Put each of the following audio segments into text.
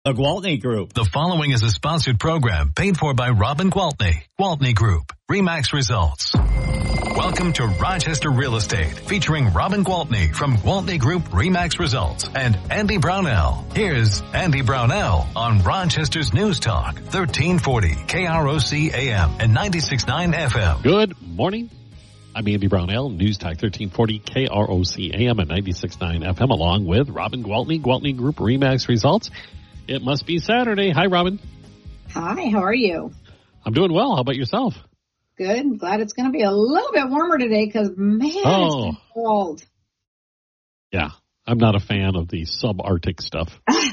The Gwaltney Group. The following is a sponsored program paid for by Robin Gwaltney. Gwaltney Group. RE/MAX Results. Welcome to Rochester Real Estate, featuring Robin Gwaltney from Gwaltney Group RE/MAX Results and Andy Brownell. Here's Andy Brownell on Rochester's News Talk, 1340 KROC AM and 96.9 FM. Good morning. I'm Andy Brownell, News Talk 1340 KROC AM and 96.9 FM, along with Robin Gwaltney, Gwaltney Group RE/MAX Results. It must be Saturday. Hi, Robin. Hi, how are you? I'm doing well. How about yourself? Good. I'm glad it's going to be a little bit warmer today because, man, it's been cold. Yeah, I'm not a fan of the subarctic stuff.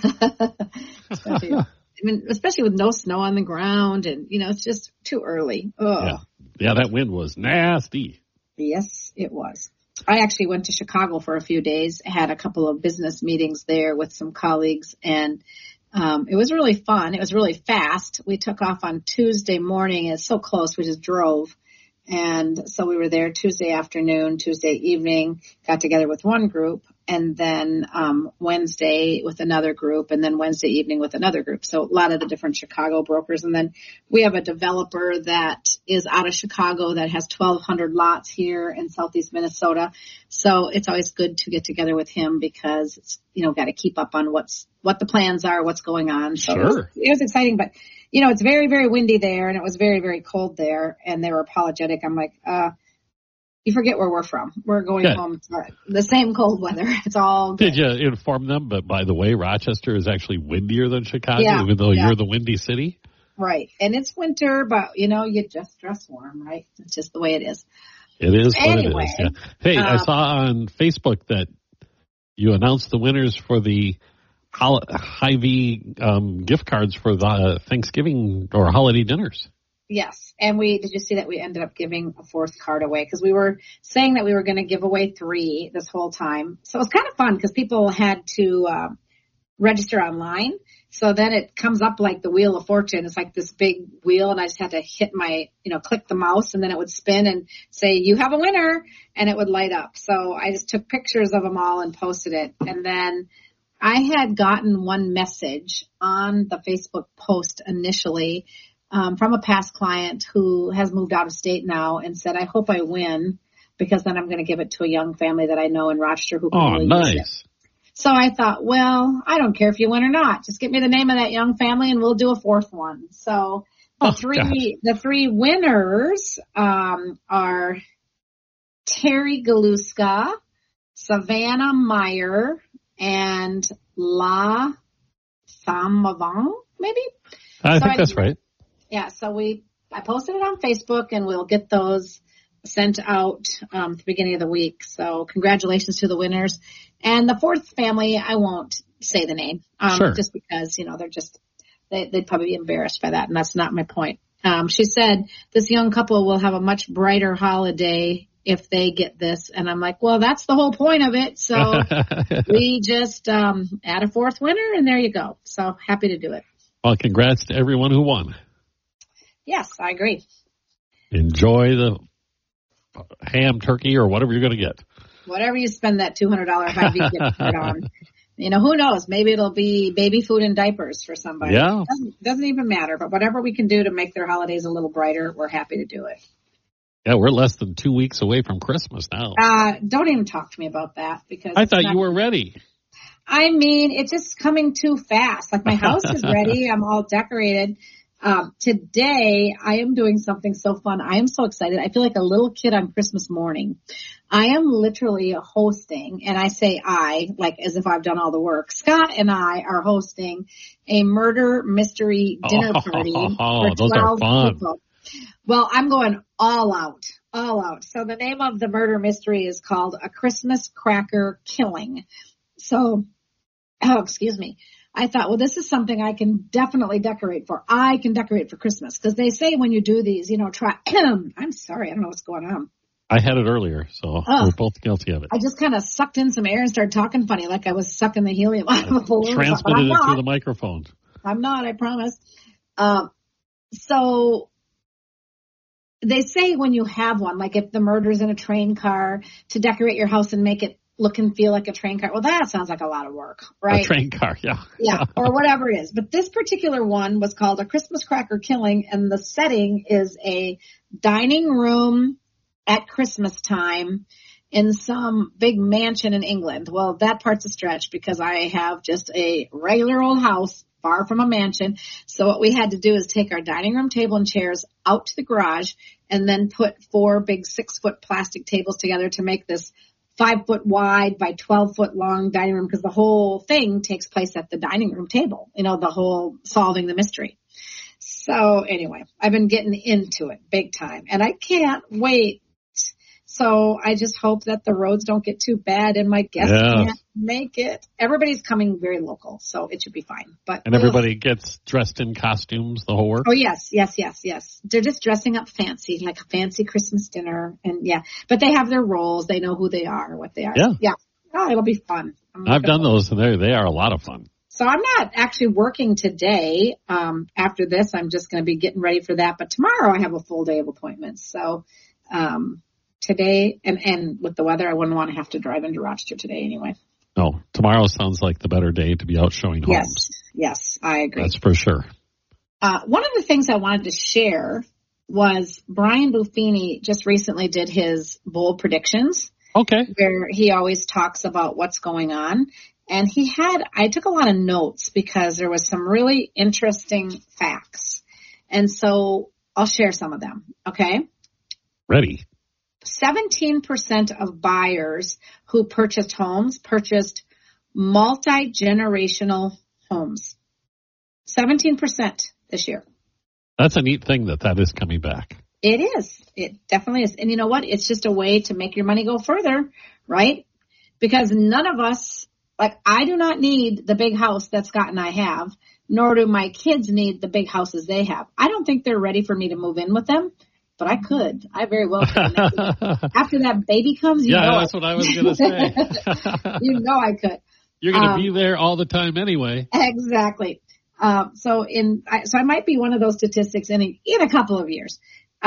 especially with no snow on the ground and, it's just too early. Ugh. Yeah, that wind was nasty. Yes, it was. I actually went to Chicago for a few days, had a couple of business meetings there with some colleagues, and it was really fun. It was really fast. We took off on Tuesday morning. It's so close. We just drove. And so we were there Tuesday afternoon, Tuesday evening, got together with one group, and then Wednesday with another group, and then Wednesday evening with another group. So a lot of the different Chicago brokers. And then we have a developer that is out of Chicago that has 1,200 lots here in southeast Minnesota. So it's always good to get together with him because it's, got to keep up on what the plans are, what's going on. So sure. It was exciting, but it's very, very windy there, and it was very, very cold there, and they were apologetic. I'm like, you forget where we're from. We're going home to the same cold weather. It's all good. Did you inform them? But by the way, Rochester is actually windier than Chicago, even though you're the windy city? Right. And it's winter, but, you just dress warm, right? It's just the way it is. It is what it is. Yeah. Hey, I saw on Facebook that you announced the winners for the Hy-Vee gift cards for the Thanksgiving or holiday dinners. Yes. And did you see that we ended up giving a fourth card away? Because we were saying that we were going to give away 3 this whole time. So it was kind of fun because people had to register online. So then it comes up like the Wheel of Fortune. It's like this big wheel, and I just had to hit click the mouse, and then it would spin and say, you have a winner, and it would light up. So I just took pictures of them all and posted it. And then I had gotten one message on the Facebook post initially from a past client who has moved out of state now and said, I hope I win because then I'm going to give it to a young family that I know in Rochester who can really use it. So I thought, well, I don't care if you win or not. Just get me the name of that young family and we'll do a fourth one. So the three winners are Terry Galuska, Savannah Meyer, and La Samavang, maybe? I think that's right. Yeah, so I posted it on Facebook, and we'll get those sent out at the beginning of the week. So congratulations to the winners. And the fourth family, I won't say the name, sure. Just because, they'd probably be embarrassed by that, and that's not my point. She said this young couple will have a much brighter holiday if they get this. And I'm like, well, that's the whole point of it. So we just add a fourth winner, and there you go. So happy to do it. Well, congrats to everyone who won. Yes, I agree. Enjoy the ham, turkey, or whatever you're going to get. Whatever you spend that $200 Hy-Vee gift card on. Who knows? Maybe it'll be baby food and diapers for somebody. Yeah. It doesn't even matter. But whatever we can do to make their holidays a little brighter, we're happy to do it. Yeah, we're less than 2 weeks away from Christmas now. Don't even talk to me about that because I thought you were ready. I mean, it's just coming too fast. Like my house is ready. I'm all decorated. Today I am doing something so fun. I am so excited. I feel like a little kid on Christmas morning. I am literally hosting, and I say I, like as if I've done all the work. Scott and I are hosting a murder mystery dinner party for 12 people. Well, I'm going all out. So the name of the murder mystery is called A Christmas Cracker Killing. So, excuse me. I thought, well, this is something I can definitely decorate for. I can decorate for Christmas because they say when you do these, try. I'm sorry. I don't know what's going on. I had it earlier, so we're both guilty of it. I just kind of sucked in some air and started talking funny like I was sucking the helium out of a balloon. Transmitted it through the microphone. I'm not, I promise. So they say when you have one, like if the murder's in a train car, to decorate your house and make it look and feel like a train car. Well, that sounds like a lot of work, right? A train car, yeah. Yeah, or whatever it is. But this particular one was called A Christmas Cracker Killing, and the setting is a dining room at Christmas time in some big mansion in England. Well, that part's a stretch because I have just a regular old house far from a mansion. So what we had to do is take our dining room table and chairs out to the garage and then put 4 big 6-foot plastic tables together to make this 5-foot wide by 12-foot long dining room, because the whole thing takes place at the dining room table, the whole solving the mystery. So anyway, I've been getting into it big time, and I can't wait. So I just hope that the roads don't get too bad and my guests can't make it. Everybody's coming very local, so it should be fine. And everybody gets dressed in costumes, the whole work? Oh, yes. They're just dressing up fancy, like a fancy Christmas dinner. And but they have their roles. They know who they are, what they are. Yeah. Oh, it'll be fun. I've done those, and they are a lot of fun. So I'm not actually working today. After this, I'm just going to be getting ready for that. But tomorrow I have a full day of appointments. So, today, and with the weather, I wouldn't want to have to drive into Rochester today anyway. No, tomorrow sounds like the better day to be out showing homes. Yes, I agree. That's for sure. One of the things I wanted to share was Brian Buffini just recently did his bold predictions. Okay. Where he always talks about what's going on. And I took a lot of notes because there was some really interesting facts. And so I'll share some of them. Okay. Ready. 17% of buyers who purchased homes purchased multi-generational homes. 17% this year. That's a neat thing that is coming back. It is. It definitely is. And you know what? It's just a way to make your money go further, right? Because none of us, I do not need the big house that Scott and I have, nor do my kids need the big houses they have. I don't think they're ready for me to move in with them. But I could. I very well could. After that baby comes, that's what I was going to say. I could. You're going to be there all the time anyway. Exactly. So I might be one of those statistics in a couple of years.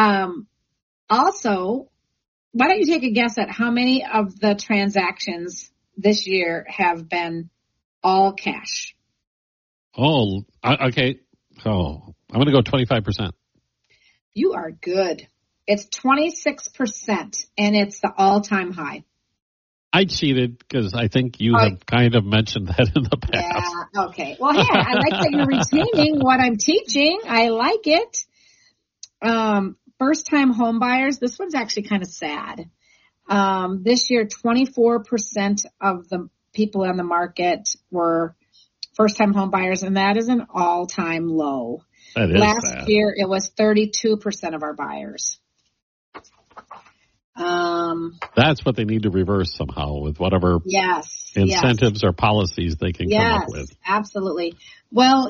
Also, why don't you take a guess at how many of the transactions this year have been all cash? Oh, okay. Oh, I'm going to go 25%. You are good. It's 26%, and it's the all-time high. I cheated because I think you have kind of mentioned that in the past. Yeah, okay. Well, hey, I like that you're retaining what I'm teaching. I like it. First-time home buyers, this one's actually kind of sad. This year, 24% of the people on the market were first-time home buyers, and that is an all-time low. Last sad. year, it was 32% of our buyers. That's what they need to reverse somehow with whatever incentives or policies they can come up with. Yes, absolutely. Well,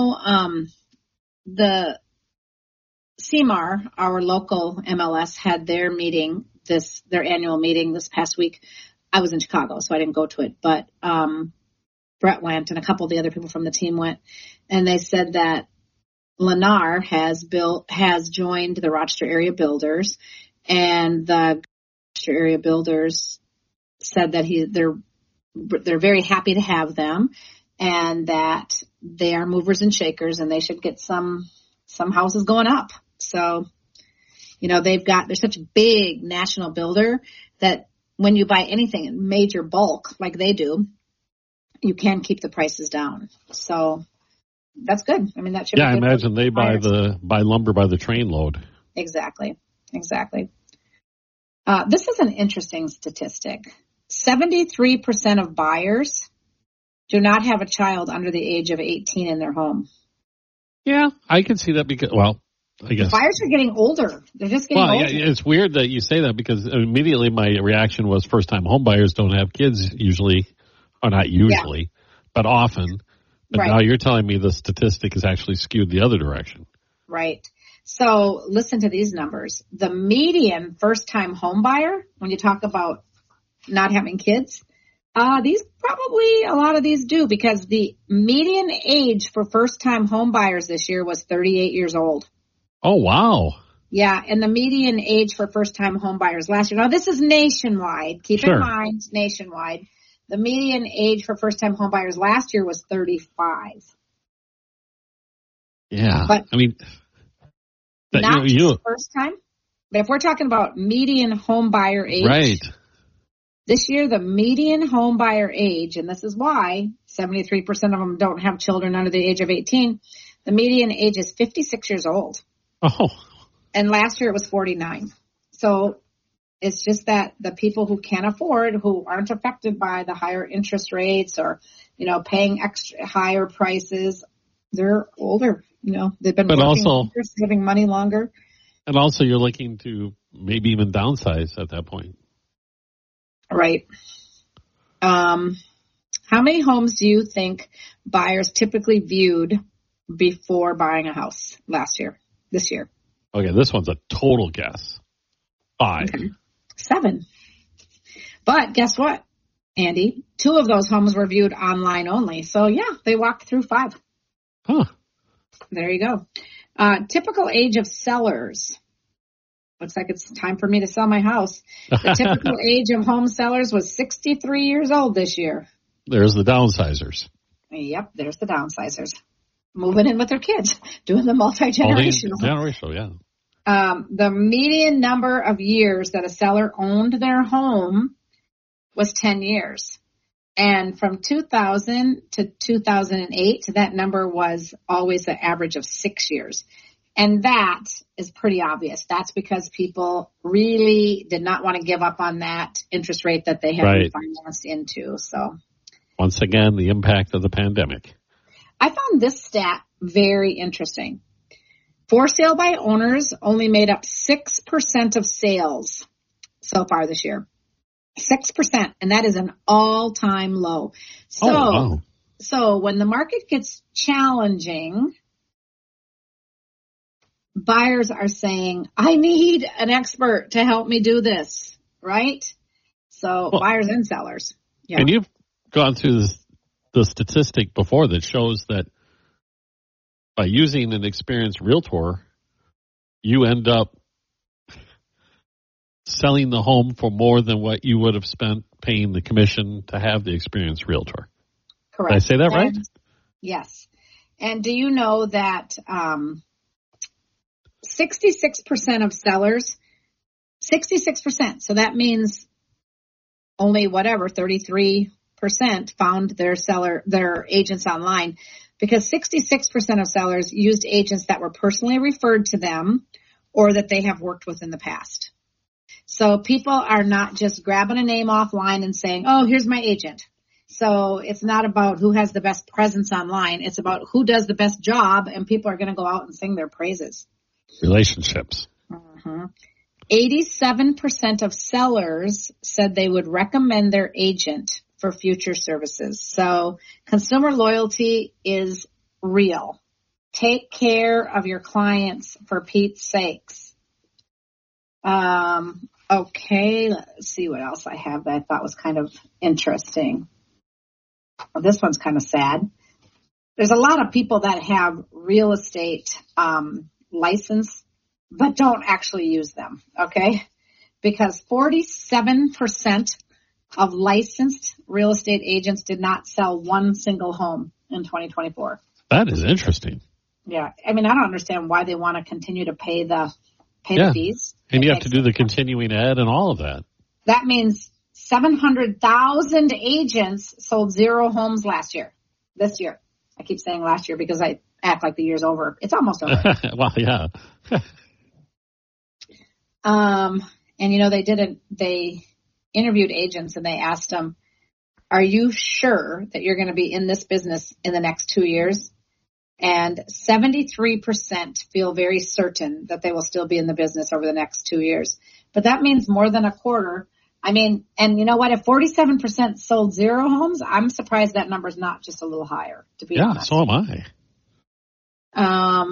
the CMAR, our local MLS, had their annual meeting this past week. I was in Chicago, so I didn't go to it, but Brett went and a couple of the other people from the team went, and they said that Lennar has joined the Rochester Area Builders, and the Rochester Area Builders said that they're very happy to have them, and that they are movers and shakers, and they should get some houses going up. So, they're such a big national builder that when you buy anything in major bulk like they do, you can keep the prices down. So that's good. I mean, that should be good. I imagine they buy lumber by the trainload. Exactly. This is an interesting statistic. 73% of buyers do not have a child under the age of 18 in their home. Yeah, I can see that because, I guess. Buyers are getting older. They're just getting older. Yeah, it's weird that you say that because immediately my reaction was first-time home buyers don't have kids usually, or not usually, but often. But now you're telling me the statistic is actually skewed the other direction. Right. So listen to these numbers. The median first-time home buyer, when you talk about not having kids, a lot of these do, because the median age for first-time home buyers this year was 38 years old. Oh, wow. Yeah, and the median age for first-time home buyers last year. Now, this is nationwide. Keep in mind, nationwide. The median age for first-time home buyers last year was 35. Yeah, but I mean, not just first time. But if we're talking about median home buyer age, right? This year, the median home buyer age, and this is why 73% of them don't have children under the age of 18. The median age is 56 years old. Oh. And last year it was 49. So it's just that the people who can afford, who aren't affected by the higher interest rates or, paying extra higher prices, they're older. They've been working longer, saving money longer. And also you're looking to maybe even downsize at that point. Right. How many homes do you think buyers typically viewed before buying a house this year? Okay, this one's a total guess. 5. Okay. 7. But guess what, Andy? 2 of those homes were viewed online only. So, yeah, they walked through 5. Huh. There you go. Typical age of sellers. Looks like it's time for me to sell my house. The typical age of home sellers was 63 years old this year. There's the downsizers. Yep, there's the downsizers. Moving in with their kids, doing the multi-generational. Generational, yeah. The median number of years that a seller owned their home was 10 years. And from 2000 to 2008, that number was always an average of 6 years. And that is pretty obvious. That's because people really did not want to give up on that interest rate that they had refinanced into. So, once again, the impact of the pandemic. I found this stat very interesting. For sale by owners only made up 6% of sales so far this year. 6%, and that is an all-time low. So when the market gets challenging, buyers are saying, I need an expert to help me do this, right? So buyers and sellers. Yeah. And you've gone through the statistic before that shows that by using an experienced realtor, you end up selling the home for more than what you would have spent paying the commission to have the experienced realtor. Correct. Did I say that right? Yes. And do you know that 66% of sellers, 66%, so that means only 33% found their agents online, because 66% of sellers used agents that were personally referred to them or that they have worked with in the past. So people are not just grabbing a name offline and saying, oh, here's my agent. So it's not about who has the best presence online. It's about who does the best job, and people are going to go out and sing their praises. Relationships. 87% of sellers said they would recommend their agent for future services. So consumer loyalty is real. Take care of your clients, for Pete's sakes. Okay, let's see what else I have that I thought was kind of interesting. Well, this one's kind of sad. There's a lot of people that have real estate license but don't actually use them, okay? Because 47% of licensed real estate agents did not sell one single home in 2024. That is interesting. Yeah. I mean, I don't understand why they want to continue to pay the fees. And you have to do the continuing ed and all of that. That means 700,000 agents sold 0 homes this year. I keep saying last year because I act like the year's over. It's almost over. Well, yeah. And they interviewed agents and they asked them, are you sure that you're going to be in this business in the next 2 years? And 73% feel very certain that they will still be in the business over the next 2 years. But that means more than a quarter. I mean, and you know what? If 47% sold 0 homes, I'm surprised that number's not just a little higher, to be honest. Yeah, so am I.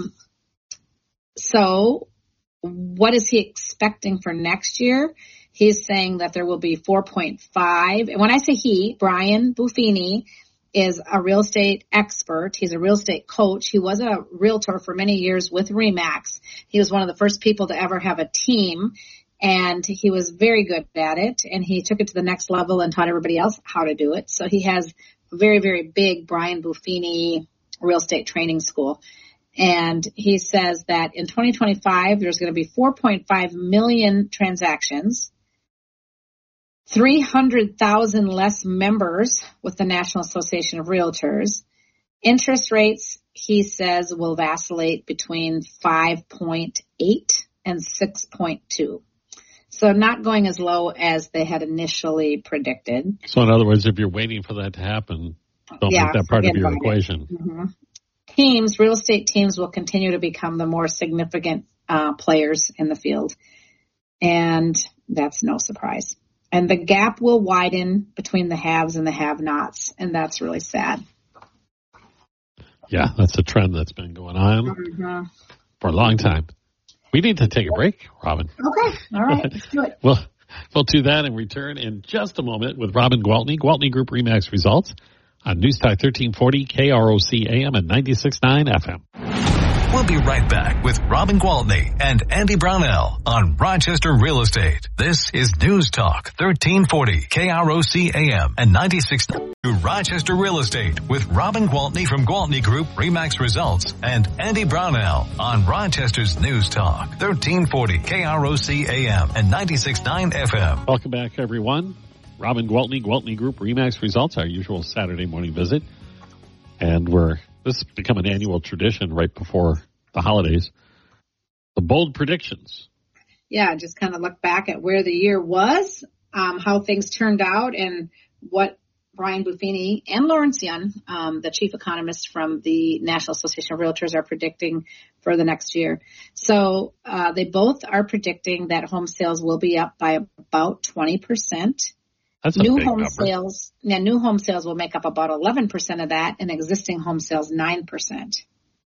So what is he expecting for next year? He's saying that there will be 4.5. And when I say he, Brian Buffini, is a real estate expert. He's a real estate coach. He was a realtor for many years with RE/MAX. He was one of the first people to ever have a team, and he was very good at it, and he took it to the next level and taught everybody else how to do it. So he has a very, very big Brian Buffini real estate training school. And he says that in 2025, there's going to be 4.5 million transactions, 300,000 less members with the National Association of Realtors. Interest rates, he says, will vacillate between 5.8 and 6.2. So not going as low as they had initially predicted. So in other words, if you're waiting for that to happen, don't make that part of your equation. Mm-hmm. Real estate teams will continue to become the more significant players in the field. And that's no surprise. And the gap will widen between the haves and the have-nots. And that's really sad. Yeah, that's a trend that's been going on for a long time. We need to take a break, Robin. Okay. All right. Let's do it. We'll do that and return in just a moment with Robin Gwaltney, Gwaltney Group RE/MAX Results on News Talk 1340 KROC AM and 96.9 FM. We'll be right back with Robin Gwaltney and Andy Brownell on Rochester Real Estate. This is News Talk 1340 KROC AM and 96.9 Rochester Real Estate with Robin Gwaltney from Gwaltney Group RE/MAX Results and Andy Brownell on Rochester's News Talk 1340 KROC AM and 96.9 FM. Welcome back, everyone. Robin Gwaltney, Gwaltney Group RE/MAX Results, our usual Saturday morning visit. And this has become an annual tradition right before the holidays. The bold predictions. Yeah, just kind of look back at where the year was, how things turned out, and what Brian Buffini and Lawrence Yun, the chief economist from the National Association of Realtors, are predicting for the next year. So they both are predicting that home sales will be up by about 20%. That's a big number. New home sales will make up about 11% of that, and existing home sales 9%.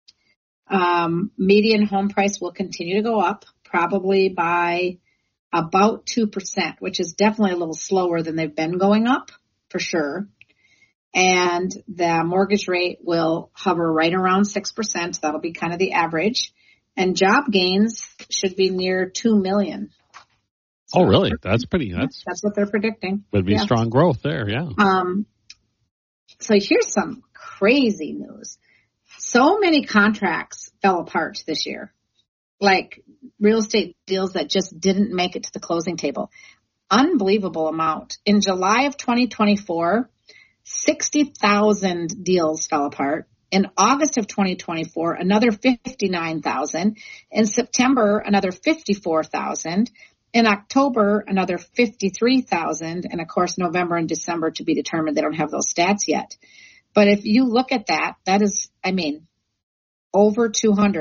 Median home price will continue to go up, probably by about 2%, which is definitely a little slower than they've been going up, for sure. And the mortgage rate will hover right around 6%. That'll be kind of the average. And job gains should be near 2 million. So really? That's what they're predicting. Would be strong growth there, yeah. So here's some crazy news. So many contracts fell apart this year, like real estate deals that just didn't make it to the closing table. Unbelievable amount. In July of 2024, 60,000 deals fell apart. In August of 2024, another 59,000. In September, another 54,000. In October, another 53,000, and of course, November and December to be determined. They don't have those stats yet. But if you look at that, that is, well over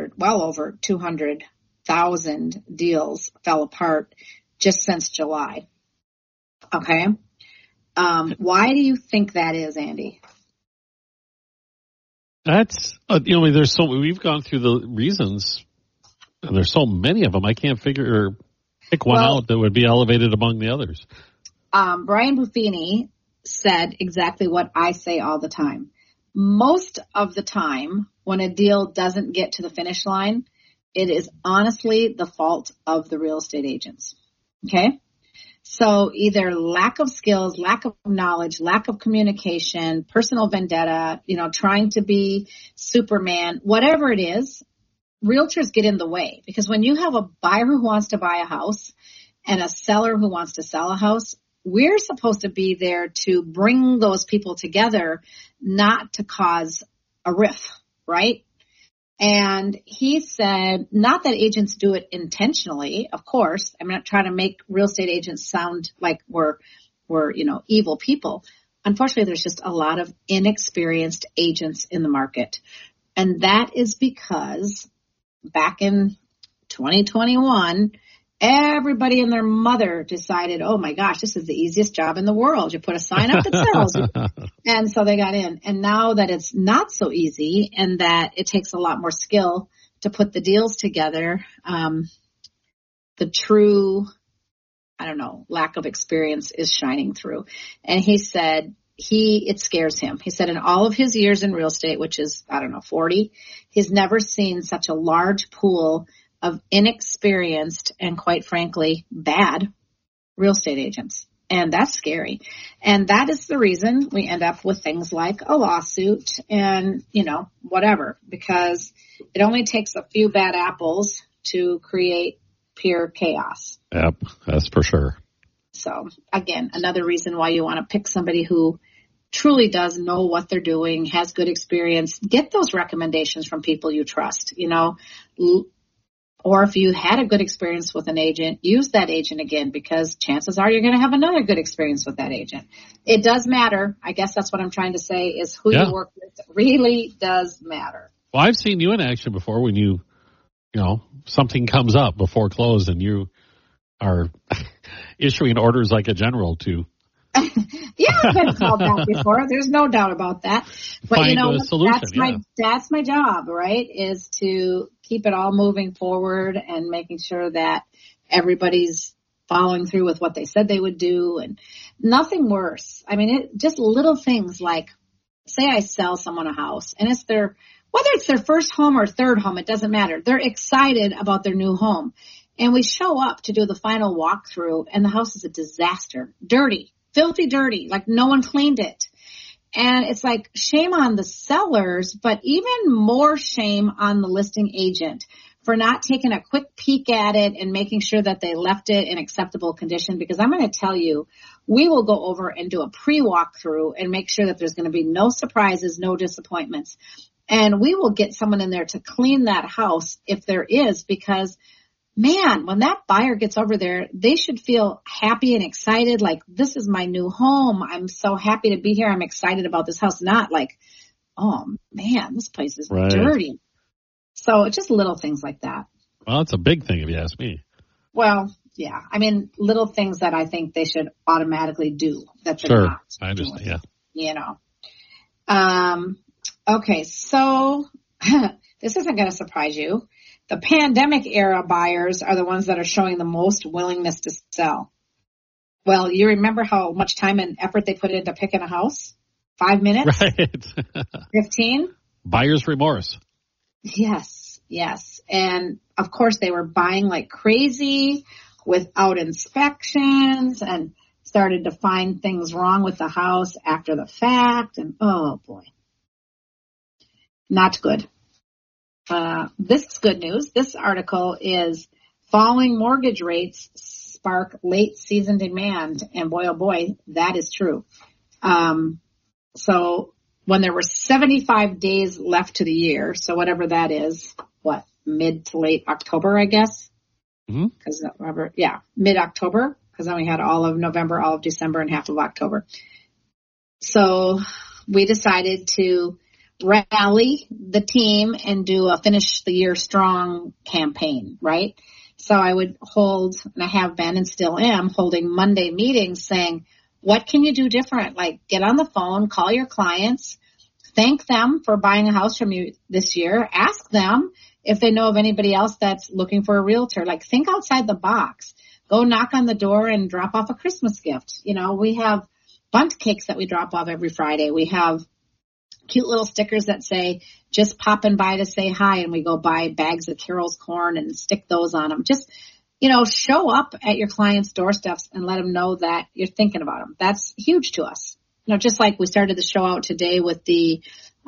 200,000 deals fell apart just since July. Okay. Why do you think that is, Andy? That's, we've gone through the reasons, and there's so many of them. I can't pick one out that would be elevated among the others. Brian Buffini said exactly what I say all the time. Most of the time, when a deal doesn't get to the finish line, it is honestly the fault of the real estate agents. Okay? So either lack of skills, lack of knowledge, lack of communication, personal vendetta, trying to be Superman, whatever it is, realtors get in the way, because when you have a buyer who wants to buy a house and a seller who wants to sell a house, we're supposed to be there to bring those people together, not to cause a rift, right? And he said, not that agents do it intentionally, of course. I'm not trying to make real estate agents sound like we're evil people. Unfortunately, there's just a lot of inexperienced agents in the market. And that is because back in 2021, everybody and their mother decided, oh my gosh, this is the easiest job in the world. You put a sign up that sells. And so they got in. And now that it's not so easy and that it takes a lot more skill to put the deals together, the true, lack of experience is shining through. And he said, it scares him. He said in all of his years in real estate, which is, 40, he's never seen such a large pool of inexperienced and, quite frankly, bad real estate agents. And that's scary. And that is the reason we end up with things like a lawsuit and, whatever, because it only takes a few bad apples to create pure chaos. Yep, that's for sure. So, again, another reason why you want to pick somebody who truly does know what they're doing, has good experience. Get those recommendations from people you trust, or if you had a good experience with an agent, use that agent again, because chances are you're going to have another good experience with that agent. It does matter. I guess that's what I'm trying to say is who you work with really does matter. Well, I've seen you in action before when something comes up before close and you are issuing orders like a general to. Yeah, I've been called that before. There's no doubt about that. But find a solution, that's my job, right? Is to keep it all moving forward and making sure that everybody's following through with what they said they would do, and nothing worse. I mean, just little things like, say I sell someone a house and whether it's their first home or third home, it doesn't matter. They're excited about their new home. And we show up to do the final walkthrough and the house is a disaster. Dirty, filthy dirty, like no one cleaned it. And it's like shame on the sellers, but even more shame on the listing agent for not taking a quick peek at it and making sure that they left it in acceptable condition. Because I'm going to tell you, we will go over and do a pre-walkthrough and make sure that there's going to be no surprises, no disappointments. And we will get someone in there to clean that house if there is, because man, when that buyer gets over there, they should feel happy and excited, like, this is my new home. I'm so happy to be here. I'm excited about this house. Not like, oh, man, this place is dirty. So it's just little things like that. Well, it's a big thing if you ask me. Well, yeah. I mean, little things that I think they should automatically do that they're not. I understand, yeah. Okay, so this isn't going to surprise you. The pandemic era buyers are the ones that are showing the most willingness to sell. Well, you remember how much time and effort they put into picking a house? 5 minutes? Right. 15? Buyer's remorse. Yes. And of course they were buying like crazy without inspections and started to find things wrong with the house after the fact. And oh boy, not good. This is good news. This article is falling mortgage rates spark late season demand. And boy, oh boy, that is true. So when there were 75 days left to the year, so whatever that is, mid to late October, I guess? Because mid-October, because then we had all of November, all of December, and half of October. So we decided to rally the team and do a finish the year strong campaign, right? So I would hold, and I have been and still am, holding Monday meetings saying, what can you do different? Like, get on the phone, call your clients, thank them for buying a house from you this year, ask them if they know of anybody else that's looking for a realtor. Like, think outside the box. Go knock on the door and drop off a Christmas gift. We have bundt cakes that we drop off every Friday. We have cute little stickers that say, just popping by to say hi, and we go buy bags of Carol's corn and stick those on them. Just, show up at your clients' doorsteps and let them know that you're thinking about them. That's huge to us. Just like we started the show out today with the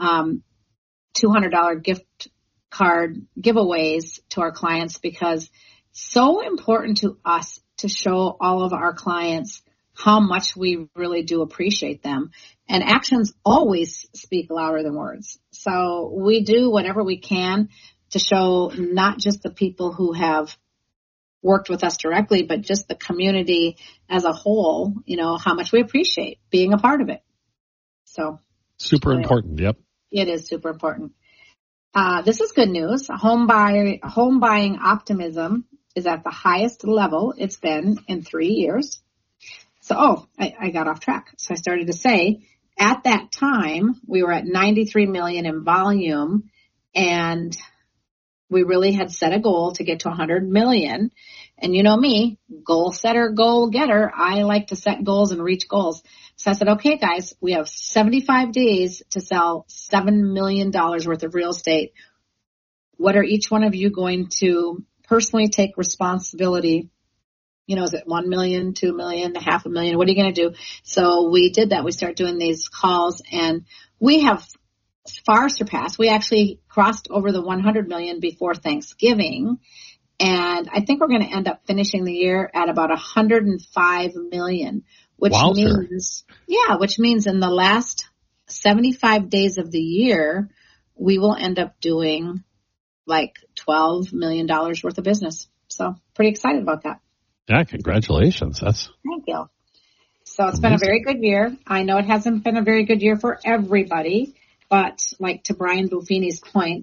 $200 gift card giveaways to our clients, because so important to us to show all of our clients how much we really do appreciate them. And actions always speak louder than words. So we do whatever we can to show not just the people who have worked with us directly, but just the community as a whole, how much we appreciate being a part of it. So super important. Yep. It is super important. This is good news. Home buying optimism is at the highest level it's been in 3 years. So, I got off track. So I started to say, at that time, we were at 93 million in volume, and we really had set a goal to get to 100 million. And you know me, goal setter, goal getter. I like to set goals and reach goals. So I said, okay, guys, we have 75 days to sell $7 million worth of real estate. What are each one of you going to personally take responsibility? You know, is it 1 million, 2 million, $500,000? What are you going to do? So we did that. We started doing these calls, and we have far surpassed. We actually crossed over the 100 million before Thanksgiving. And I think we're going to end up finishing the year at about 105 million, which means in the last 75 days of the year, we will end up doing like $12 million worth of business. So pretty excited about that. Yeah, congratulations. Thank you. So it's been a very good year. I know it hasn't been a very good year for everybody, but like to Brian Buffini's point,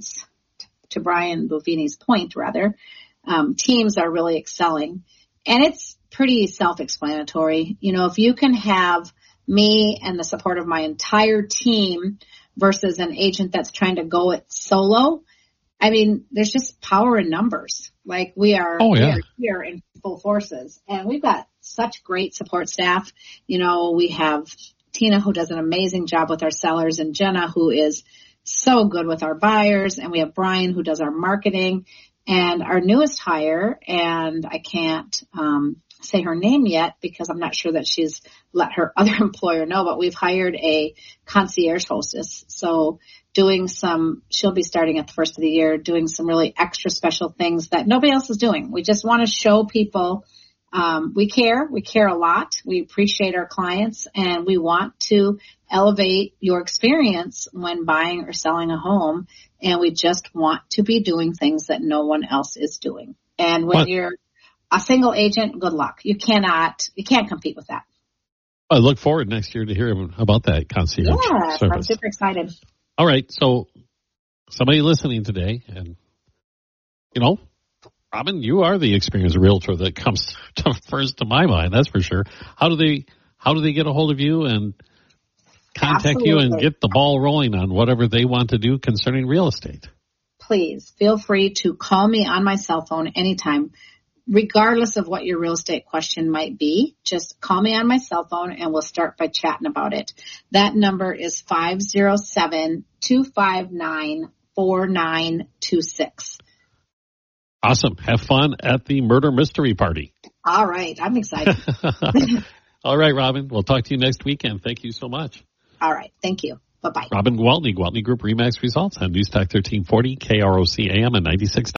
teams are really excelling. And it's pretty self-explanatory. You know, if you can have me and the support of my entire team versus an agent that's trying to go it solo, I mean, there's just power in numbers. Like we are here in full forces, and we've got such great support staff. You know, we have Tina, who does an amazing job with our sellers, and Jenna, who is so good with our buyers, and we have Brian, who does our marketing, and our newest hire, and I can't say her name yet because I'm not sure that she's let her other employer know, but we've hired a concierge hostess. So she'll be starting at the first of the year, doing some really extra special things that nobody else is doing. We just want to show people we care a lot. We appreciate our clients, and we want to elevate your experience when buying or selling a home. And we just want to be doing things that no one else is doing. And when you're a single agent, good luck. You can't compete with that. I look forward next year to hearing about that concierge service. I'm super excited. All right. So somebody listening today, and, you know, Robin, you are the experienced realtor that comes first to my mind. That's for sure. How do they get a hold of you and contact you and get the ball rolling on whatever they want to do concerning real estate? Please feel free to call me on my cell phone anytime, regardless of what your real estate question might be. Just call me on my cell phone and we'll start by chatting about it. That number is 507-259-4926. Awesome. Have fun at the murder mystery party. All right. I'm excited. All right, Robin. We'll talk to you next weekend. Thank you so much. All right. Thank you. Bye-bye. Robin Gwaltney, Gwaltney Group RE/MAX Results on News Talk 1340, KROC AM and 96.